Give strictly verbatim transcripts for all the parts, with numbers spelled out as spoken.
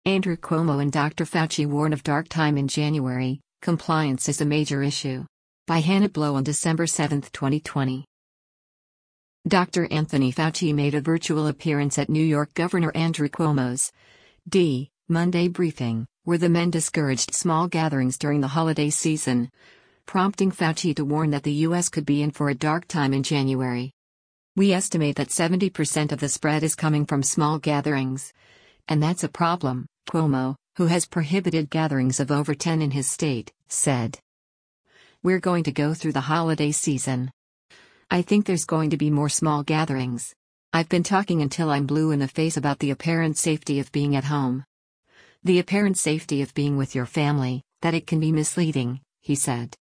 Andrew Cuomo and Doctor Fauci warn of dark time in January, compliance is a major issue. By Hannah Blow on December seventh, twenty twenty. Doctor Anthony Fauci made a virtual appearance at New York Governor Andrew Cuomo's D. Monday briefing, where the men discouraged small gatherings during the holiday season, prompting Fauci to warn that the U S could be in for a dark time in January. "We estimate that seventy percent of the spread is coming from small gatherings. And that's a problem," Cuomo, who has prohibited gatherings of over ten in his state, said. "We're going to go through the holiday season. I think there's going to be more small gatherings. I've been talking until I'm blue in the face about the apparent safety of being at home. The apparent safety of being with your family, that it can be misleading," he said.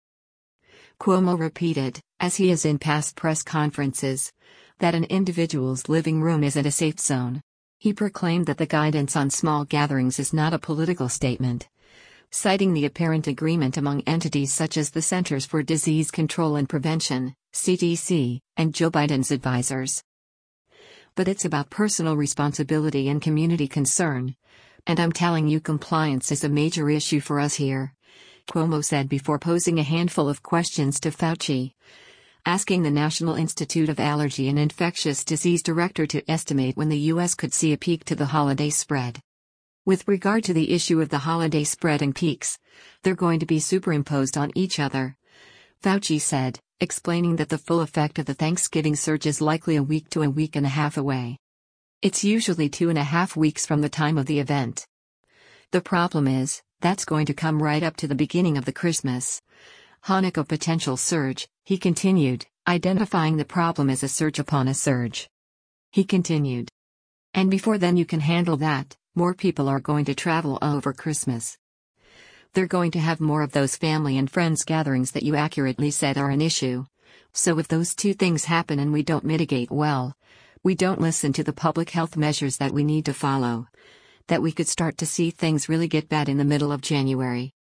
Cuomo repeated, as he has in past press conferences, that an individual's living room isn't a safe zone. He proclaimed that the guidance on small gatherings is not a political statement, citing the apparent agreement among entities such as the Centers for Disease Control and Prevention, C D C, and Joe Biden's advisors. "But it's about personal responsibility and community concern. And I'm telling you, compliance is a major issue for us here," Cuomo said before posing a handful of questions to Fauci, asking the National Institute of Allergy and Infectious Disease Director to estimate when the U S could see a peak to the holiday spread. "With regard to the issue of the holiday spread and peaks, they're going to be superimposed on each other," Fauci said, explaining that the full effect of the Thanksgiving surge is likely a week to a week and a half away. "It's usually two and a half weeks from the time of the event. The problem is, that's going to come right up to the beginning of the Christmas, Hanukkah potential surge," he continued, identifying the problem as a surge upon a surge. He continued. "And before then you can handle that, more people are going to travel over Christmas. They're going to have more of those family and friends gatherings that you accurately said are an issue. So if those two things happen and we don't mitigate well, we don't listen to the public health measures that we need to follow, that we could start to see things really get bad in the middle of January."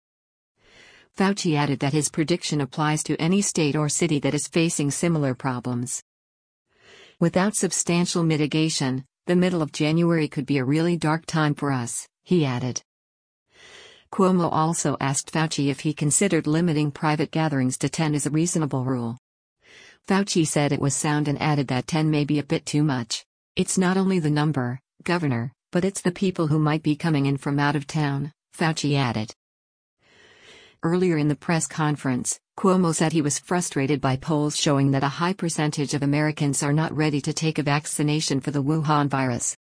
Fauci added that his prediction applies to any state or city that is facing similar problems. "Without substantial mitigation, the middle of January could be a really dark time for us," he added. Cuomo also asked Fauci if he considered limiting private gatherings to ten as a reasonable rule. Fauci said it was sound and added that ten may be a bit too much. "It's not only the number, Governor, but it's the people who might be coming in from out of town," Fauci added. Earlier in the press conference, Cuomo said he was frustrated by polls showing that a high percentage of Americans are not ready to take a vaccination for the Wuhan virus.